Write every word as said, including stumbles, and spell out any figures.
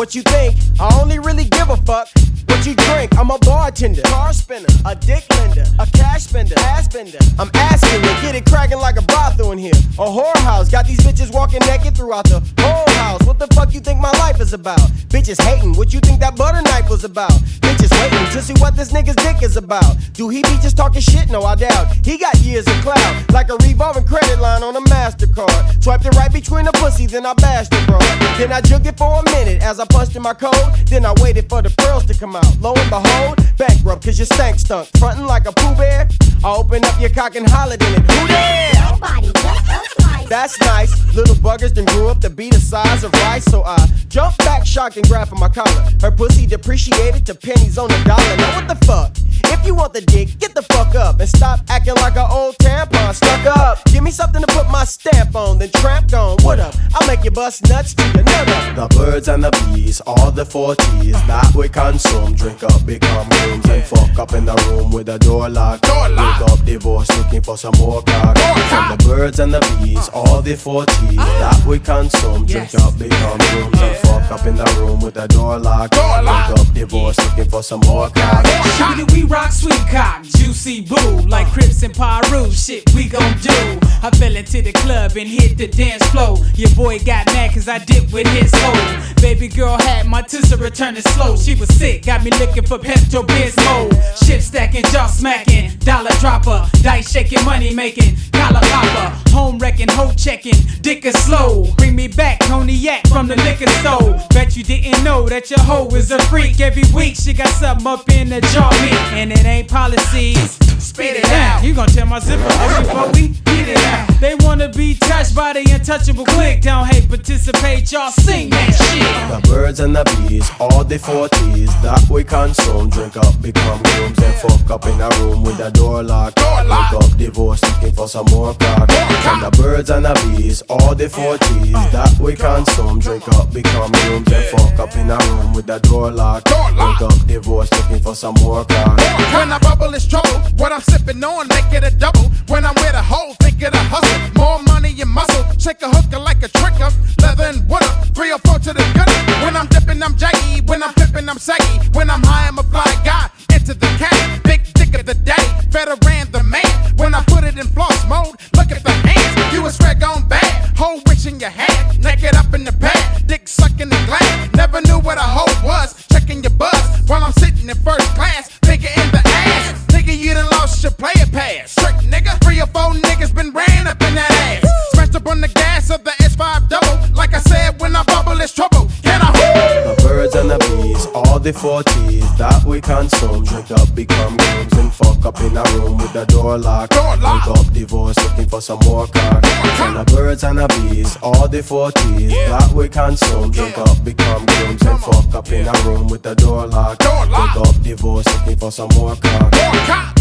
what you think. I only really give a fuck what you drink. I'm a bartender, car spinner, a dick lender, a cash spender, ass spender. I'm asking you, get it cracking like a brothel in here. A whorehouse, got these bitches walking naked throughout the whole house. What the fuck you think my life is about? Bitches hating, what you think that butter knife was about? Bitches waiting to see what this nigga's dick is about. Do he be just talking shit? No, I doubt. He got years of clout, like a revolving credit line on a MasterCard. Swiped it right between the pussy, then I bashed it, bro. Then I jugged it for a minute as I punched in my code. Then I waited for the pearls to come out. Lo and behold, bankrupt cause your stank stunk. Frontin' like a Pooh Bear, I open up your cock and hollered in it. Who there? Nobody, just us twice. That's nice. Little buggers done grew up to be the size of rice. So I jumped back, shocked and grabbed for my collar. Her pussy depreciated to pennies on the dollar. Now what the fuck? If you want the dick, get the fuck up and stop acting like an old tampon stuck up. Give me something to put my stamp on, then tramp gone. What up? I'll make you bust nuts to your nut up. The birds and the bees, all the four T's that we consume. Drink up, become rooms, and fuck up in the room with the door locked. Wake up, divorce, looking for some more cock. From the birds and the bees, all the four T's that we consume. Drink up, become rooms, and fuck up in the room with the door locked. Wake up, divorce, looking for some more cock. Shitty, we rock sweet cock, juicy boo, like Crips and Paru. Shit, we gon' do. I fell into the club and hit the dance floor. Your boy got mad cause I dipped with his hoe. Baby girl had my tissa returning slow. She was sick, got me looking for Pepto-Bismol. Shit stacking, jaw smacking, dollar dropper, dice shaking, money making, collar popper, home wrecking, hoe checking, dick is slow. Bring me back cognac from the liquor store. Bet you didn't know that your hoe is a freak. Every week she got something up in the jaw meat, and it ain't policies. Spit it out. You gon' tear my zipper up before we get it out. They wanna be touched by the untouchable click. Don't hate, participate, y'all sing that shit. The birds and the bees, all the four T's that we consume. Drink up, become grooms, and fuck up in a room with the door locked. Wake up, divorce, looking for some more cock. From the birds and the bees, all the four T's that we consume. Drink up, become grooms, and fuck up in a room with the door locked. Wake up, divorce, looking for some more cock. When I bubble is trouble, what I'm sipping on, make it a double. When I'm with a hoe, think it a hustle. More money and muscle, shake a hooker like a tricker. Leather and wood up, three or four to the gutter. When I'm dipping, I'm jaggy. When I'm flipping, I'm saggy. When I'm high, I'm a fly guy. Into the cat, big dick of the day. Veteran the man. When I put it in floss mode, look at the hands. You a swag on bad. Hoe wishing your hand. Naked up in the pad. Dick sucking the glass. Never knew what a hoe was. Checking your buzz while I'm sitting in first class. Finger in the ass. Nigga, you done lost your player pass. Trick nigga. Three or four niggas been ran up in that ass. Smashed up on the gas of the S five double. Like I said, when I bubble, it's trouble. Can I The birds and the bees, all the four T's that we consume. Drink up, become grooms, and fuck up in a room with the door locked. Wake up, divorce, looking for some more cock. From the birds and the bees, all the four T's that we consume. Drink up, become grooms, and fuck up in a room with the door locked. Wake up, divorce, looking for some more cock.